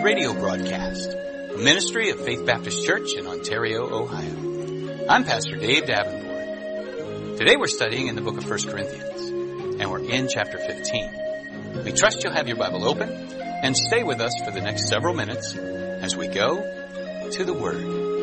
radio broadcast, a ministry of Faith Baptist Church in Ontario, Ohio. I'm Pastor Dave Davenport. Today we're studying in the book of 1 Corinthians, and we're in chapter 15. We trust you'll have your Bible open and stay with us for the next several minutes as we go to the Word.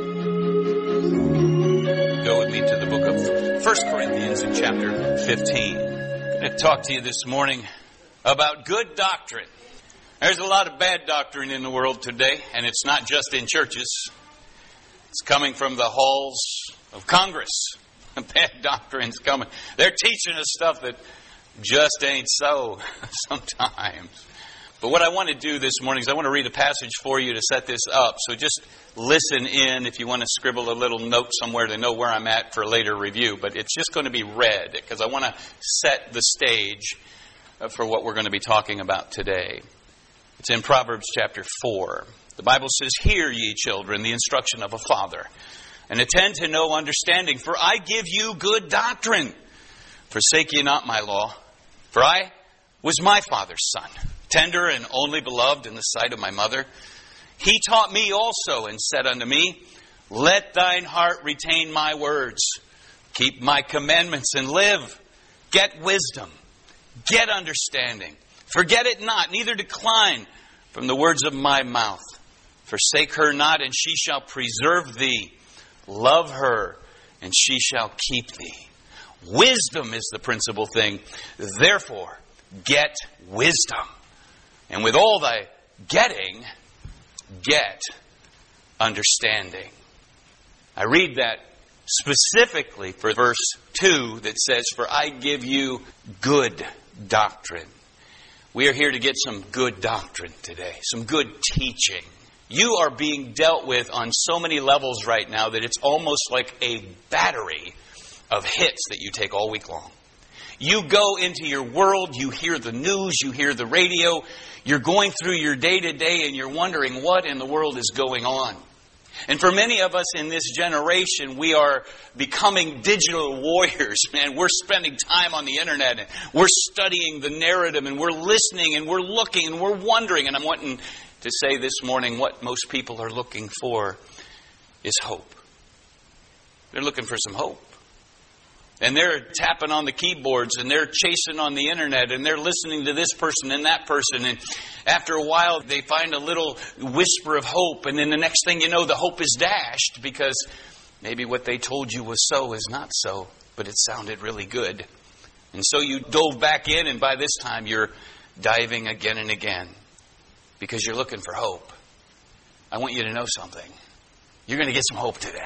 Go with me to the book of 1 Corinthians in chapter 15. I'm going to talk to you this morning about good doctrine. There's a lot of bad doctrine in the world today, and it's not just in churches. It's coming from the halls of Congress. Bad doctrine's coming. They're teaching us stuff that just ain't so sometimes. But what I want to do this morning is I want to read a passage for you to set this up. So just listen in if you want to scribble a little note somewhere to know where I'm at for later review. But it's just going to be read because I want to set the stage for what we're going to be talking about today. It's in Proverbs chapter 4. The Bible says, "Hear ye, children, the instruction of a father, and attend to know understanding. For I give you good doctrine. Forsake ye not my law. For I was my father's son, tender and only beloved in the sight of my mother. He taught me also, and said unto me, Let thine heart retain my words. Keep my commandments and live. Get wisdom. Get understanding. Forget it not, neither decline from the words of my mouth. Forsake her not, and she shall preserve thee. Love her, and she shall keep thee. Wisdom is the principal thing. Therefore, get wisdom. And with all thy getting, get understanding." I read that specifically for verse 2 that says, "For I give you good doctrine." We are here to get some good doctrine today, some good teaching. You are being dealt with on so many levels right now that it's almost like a battery of hits that you take all week long. You go into your world, you hear the news, you hear the radio, you're going through your day-to-day and you're wondering what in the world is going on. And for many of us in this generation, we are becoming digital warriors, man. We're spending time on the internet and we're studying the narrative and we're listening and we're looking and we're wondering. And I'm wanting to say this morning what most people are looking for is hope. They're looking for some hope. And they're tapping on the keyboards and they're chasing on the internet and they're listening to this person and that person. And after a while, they find a little whisper of hope. And then the next thing you know, the hope is dashed because maybe what they told you was so is not so, but it sounded really good. And so you dove back in, and by this time you're diving again and again because you're looking for hope. I want you to know something. You're going to get some hope today.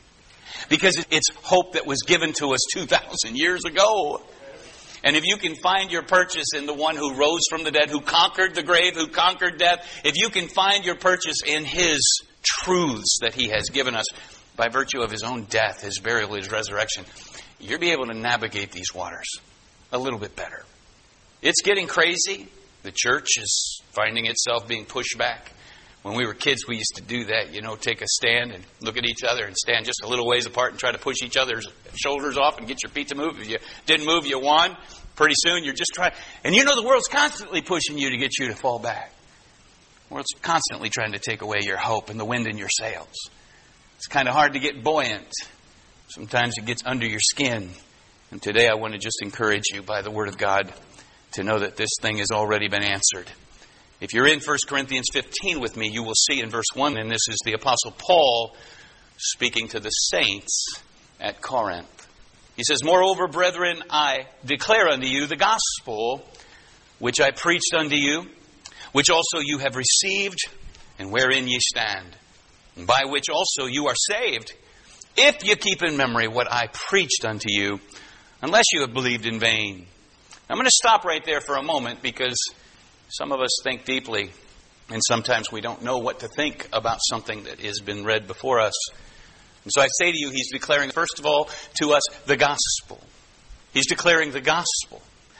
Because it's hope that was given to us 2,000 years ago. And if you can find your purchase in the one who rose from the dead, who conquered the grave, who conquered death, if you can find your purchase in His truths that He has given us by virtue of His own death, His burial, His resurrection, you'll be able to navigate these waters a little bit better. It's getting crazy. The church is finding itself being pushed back. When we were kids, we used to do that, take a stand and look at each other and stand just a little ways apart and try to push each other's shoulders off and get your feet to move. If you didn't move, you won. Pretty soon, you're just trying. And the world's constantly pushing you to get you to fall back. The world's constantly trying to take away your hope and the wind in your sails. It's kind of hard to get buoyant. Sometimes it gets under your skin. And today I want to just encourage you by the Word of God to know that this thing has already been answered. If you're in 1 Corinthians 15 with me, you will see in verse 1, and this is the Apostle Paul speaking to the saints at Corinth. He says, "Moreover, brethren, I declare unto you the gospel which I preached unto you, which also you have received, and wherein ye stand, and by which also you are saved, if you keep in memory what I preached unto you, unless you have believed in vain." I'm going to stop right there for a moment because some of us think deeply, and sometimes we don't know what to think about something that has been read before us. And so I say to you, he's declaring, first of all, to us, the gospel. He's declaring the gospel.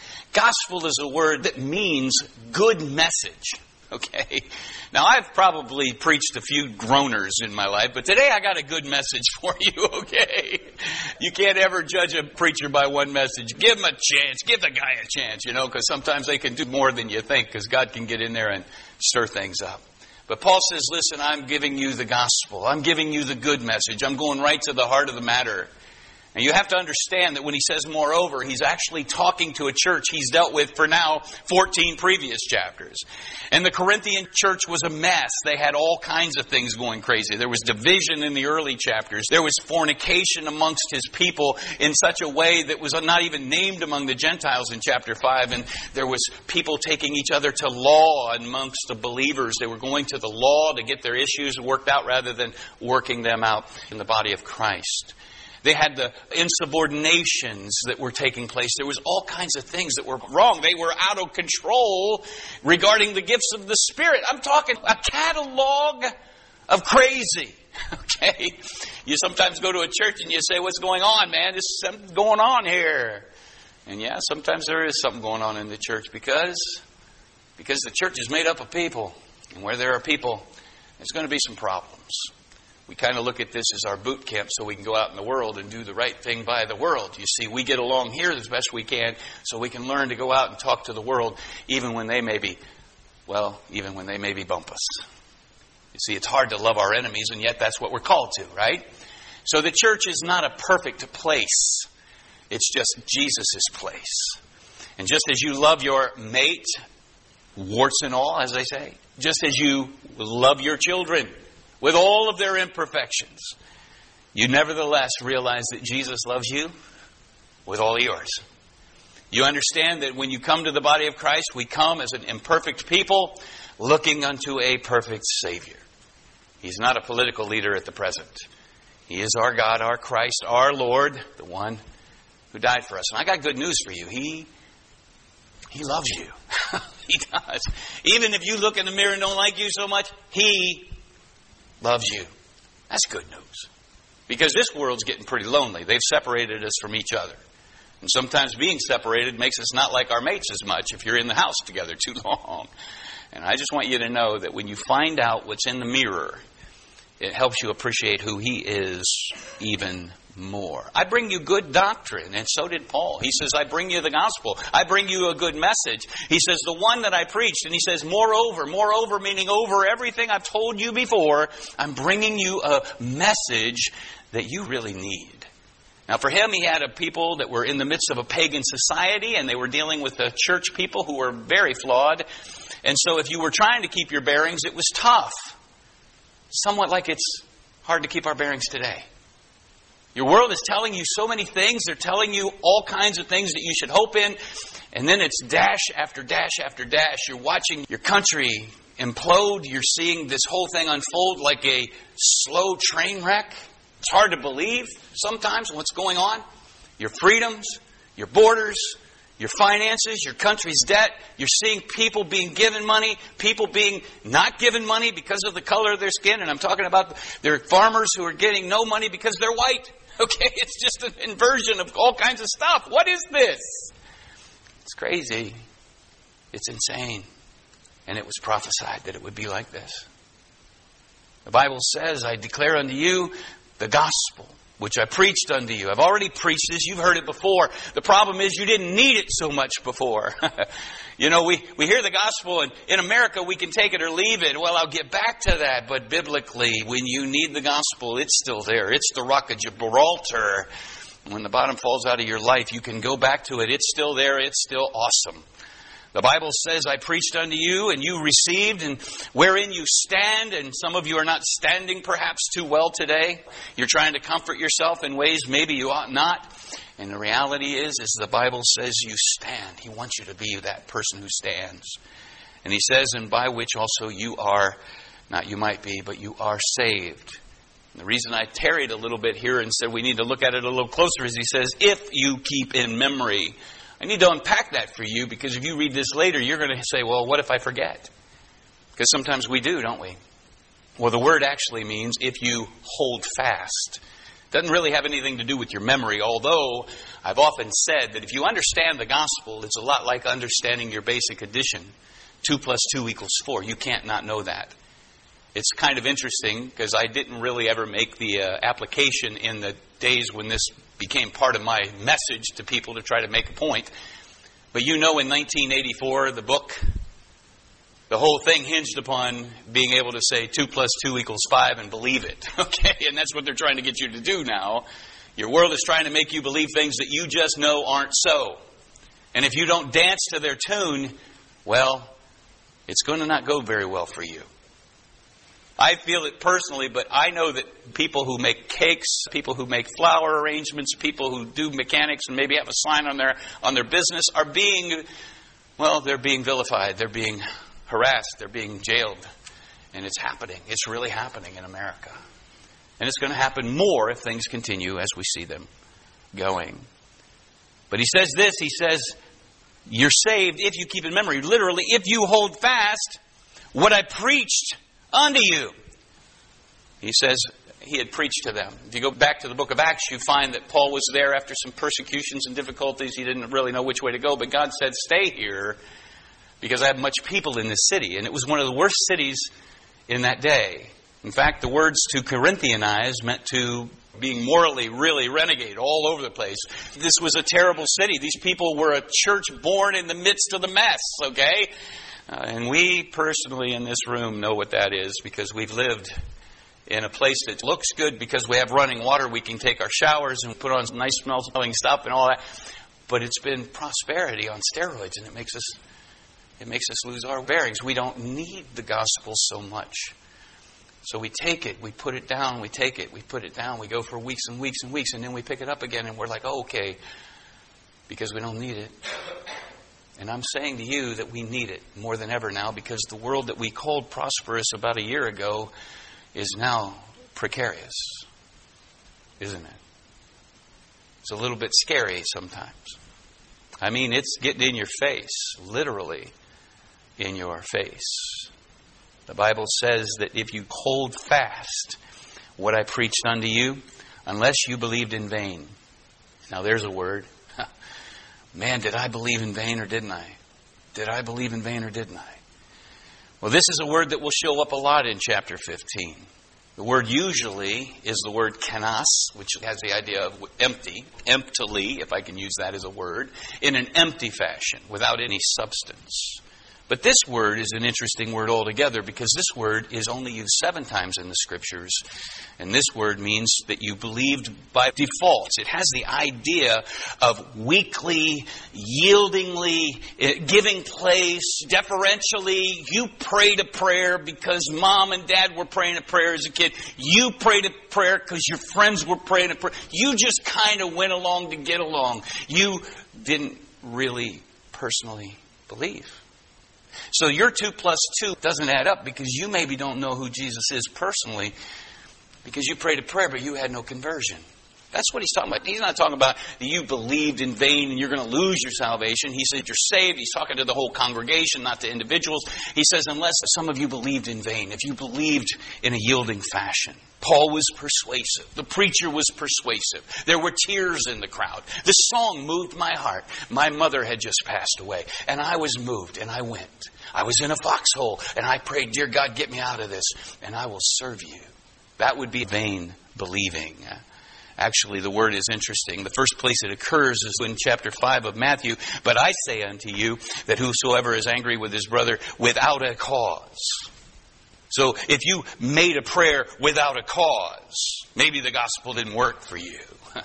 Gospel is a word that means good message. Okay? Now, I've probably preached a few groaners in my life, but today I got a good message for you, okay? You can't ever judge a preacher by one message. Give him a chance. Give the guy a chance, because sometimes they can do more than you think, because God can get in there and stir things up. But Paul says, listen, I'm giving you the gospel. I'm giving you the good message. I'm going right to the heart of the matter. And you have to understand that when he says moreover, he's actually talking to a church he's dealt with for now 14 previous chapters. And the Corinthian church was a mess. They had all kinds of things going crazy. There was division in the early chapters. There was fornication amongst his people in such a way that was not even named among the Gentiles in chapter 5. And there was people taking each other to law amongst the believers. They were going to the law to get their issues worked out rather than working them out in the body of Christ. They had the insubordinations that were taking place. There was all kinds of things that were wrong. They were out of control regarding the gifts of the Spirit. I'm talking a catalog of crazy. Okay? You sometimes go to a church and you say, what's going on, man? There's something going on here. And yeah, sometimes there is something going on in the church because the church is made up of people. And where there are people, there's going to be some problems. We kind of look at this as our boot camp so we can go out in the world and do the right thing by the world. You see, we get along here as best we can so we can learn to go out and talk to the world even when they maybe bump us. You see, it's hard to love our enemies, and yet that's what we're called to, right? So the church is not a perfect place. It's just Jesus' place. And just as you love your mate, warts and all, as they say, just as you love your children, with all of their imperfections, you nevertheless realize that Jesus loves you with all yours. You understand that when you come to the body of Christ, we come as an imperfect people looking unto a perfect Savior. He's not a political leader at the present. He is our God, our Christ, our Lord, the one who died for us. And I got good news for you. He loves you. He does. Even if you look in the mirror and don't like you so much, He loves you. That's good news. Because this world's getting pretty lonely. They've separated us from each other. And sometimes being separated makes us not like our mates as much if you're in the house together too long. And I just want you to know that when you find out what's in the mirror, it helps you appreciate who He is even more. I bring you good doctrine, and so did Paul. He says, I bring you the gospel. I bring you a good message. He says, the one that I preached, and he says, moreover meaning over everything I've told you before, I'm bringing you a message that you really need. Now for him, he had a people that were in the midst of a pagan society, and they were dealing with the church people who were very flawed. And so if you were trying to keep your bearings, it was tough. Somewhat like it's hard to keep our bearings today. Your world is telling you so many things. They're telling you all kinds of things that you should hope in. And then it's dash after dash after dash. You're watching your country implode. You're seeing this whole thing unfold like a slow train wreck. It's hard to believe sometimes what's going on. Your freedoms, your borders, your finances, your country's debt. You're seeing people being given money, people being not given money because of the color of their skin. And I'm talking about there are farmers who are getting no money because they're white. Okay, it's just an inversion of all kinds of stuff. What is this? It's crazy. It's insane. And it was prophesied that it would be like this. The Bible says, I declare unto you the gospel, which I preached unto you. I've already preached this. You've heard it before. The problem is you didn't need it so much before. You know, we hear the gospel, and in America we can take it or leave it. Well, I'll get back to that. But biblically, when you need the gospel, it's still there. It's the rock of Gibraltar. When the bottom falls out of your life, you can go back to it. It's still there. It's still awesome. The Bible says, I preached unto you, and you received, and wherein you stand. And some of you are not standing perhaps too well today. You're trying to comfort yourself in ways maybe you ought not. And the reality is the Bible says you stand. He wants you to be that person who stands. And He says, and by which also you are, not you might be, but you are saved. And the reason I tarried a little bit here and said we need to look at it a little closer is He says, if you keep in memory. I need to unpack that for you, because if you read this later, you're going to say, well, what if I forget? Because sometimes we do, don't we? Well, the word actually means if you hold fast. It doesn't really have anything to do with your memory, although I've often said that if you understand the gospel, it's a lot like understanding your basic addition. 2 + 2 = 4. You can't not know that. It's kind of interesting because I didn't really ever make the application in the days when this became part of my message to people to try to make a point. But you know, in 1984, the book The whole thing hinged upon being able to say 2 + 2 = 5 and believe it. Okay? And that's what they're trying to get you to do now. Your world is trying to make you believe things that you just know aren't so. And if you don't dance to their tune, well, it's going to not go very well for you. I feel it personally, but I know that people who make cakes, people who make flower arrangements, people who do mechanics and maybe have a sign on their business are they're being vilified. They're being harassed. They're being jailed. And it's happening. It's really happening in America. And it's going to happen more if things continue as we see them going. But he says this, he says, you're saved if you keep in memory. Literally, if you hold fast what I preached unto you. He says he had preached to them. If you go back to the book of Acts, you find that Paul was there after some persecutions and difficulties. He didn't really know which way to go, but God said, stay here because I have much people in this city. And it was one of the worst cities in that day. In fact, the words to Corinthianize meant to being morally really renegade all over the place. This was a terrible city. These people were a church born in the midst of the mess, okay? And we personally in this room know what that is because we've lived in a place that looks good because we have running water. We can take our showers and put on some nice smelling stuff and all that. But it's been prosperity on steroids, and it makes us lose our bearings. We don't need the gospel so much. So we take it, we put it down, we take it, we put it down, we go for weeks and weeks and weeks, and then we pick it up again and we're like, oh, okay, because we don't need it. And I'm saying to you that we need it more than ever now because the world that we called prosperous about a year ago is now precarious, isn't it? It's a little bit scary sometimes. I mean, it's getting in your face, literally in your face. The Bible says that if you hold fast what I preached unto you, unless you believed in vain. Now there's a word. Man, did I believe in vain or didn't I? Did I believe in vain or didn't I? Well, this is a word that will show up a lot in chapter 15. The word usually is the word kenas, which has the idea of empty, emptily, if I can use that as a word, in an empty fashion, without any substance. But this word is an interesting word altogether because this word is only used 7 times in the Scriptures. And this word means that you believed by default. It has the idea of weakly, yieldingly, giving place, deferentially. You prayed a prayer because mom and dad were praying a prayer as a kid. You prayed a prayer because your friends were praying a prayer. You just kind of went along to get along. You didn't really personally believe. So your 2 + 2 doesn't add up because you maybe don't know who Jesus is personally because you prayed a prayer but you had no conversion. That's what he's talking about. He's not talking about that you believed in vain and you're going to lose your salvation. He said you're saved. He's talking to the whole congregation, not to individuals. He says unless some of you believed in vain, if you believed in a yielding fashion. Paul was persuasive. The preacher was persuasive. There were tears in the crowd. The song moved my heart. My mother had just passed away and I was moved and I went. I was in a foxhole and I prayed, dear God, get me out of this and I will serve you. That would be vain believing. Actually, the word is interesting. The first place it occurs is in chapter 5 of Matthew. But I say unto you that whosoever is angry with his brother without a cause. So if you made a prayer without a cause, maybe the gospel didn't work for you.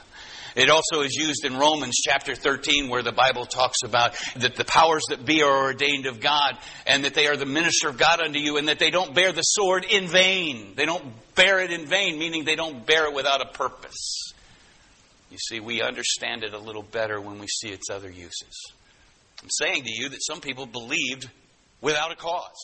It also is used in Romans chapter 13 where the Bible talks about that the powers that be are ordained of God and that they are the minister of God unto you and that they don't bear the sword in vain. They don't bear it in vain, meaning they don't bear it without a purpose. You see, we understand it a little better when we see its other uses. I'm saying to you that some people believed without a cause.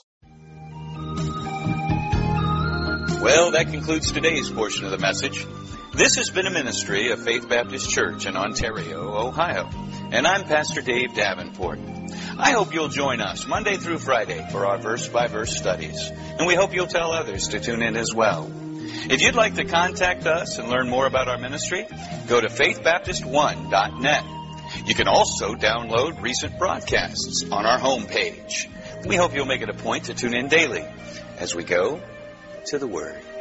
Well, that concludes today's portion of the message. This has been a ministry of Faith Baptist Church in Ontario, Ohio. And I'm Pastor Dave Davenport. I hope you'll join us Monday through Friday for our verse-by-verse studies. And we hope you'll tell others to tune in as well. If you'd like to contact us and learn more about our ministry, go to faithbaptist1.net. You can also download recent broadcasts on our homepage. We hope you'll make it a point to tune in daily as we go to the Word.